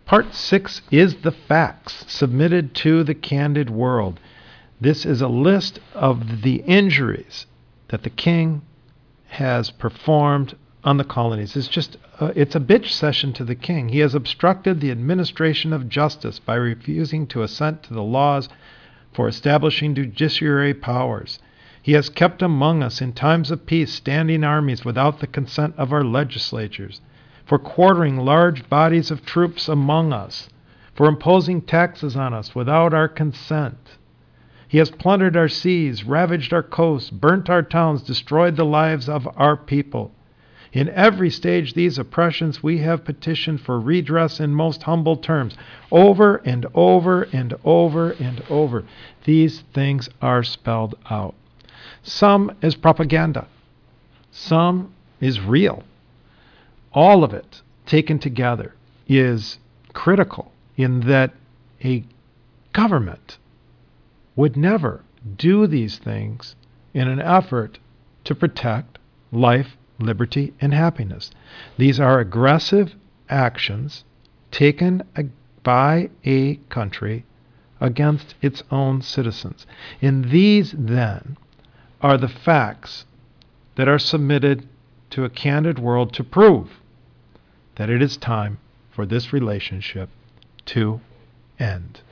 Part 6 is the facts submitted to the candid world. This is a list of the injuries that the king has performed on the colonies. It's a bitch session to the king. He has obstructed the administration of justice by refusing to assent to the laws for establishing judiciary powers. He has kept among us in times of peace standing armies without the consent of our legislatures, for quartering large bodies of troops among us, for imposing taxes on us without our consent. He has plundered our seas, ravaged our coasts, burnt our towns, destroyed the lives of our people. In every stage these oppressions we have petitioned for redress in most humble terms, over and over and over and over. These things are spelled out. Some is propaganda. Some is real. All of it taken together is critical in that a government would never do these things in an effort to protect life, liberty, and happiness. These are aggressive actions taken by a country against its own citizens. And these, then, are the facts that are submitted to a candid world to prove that it is time for this relationship to end.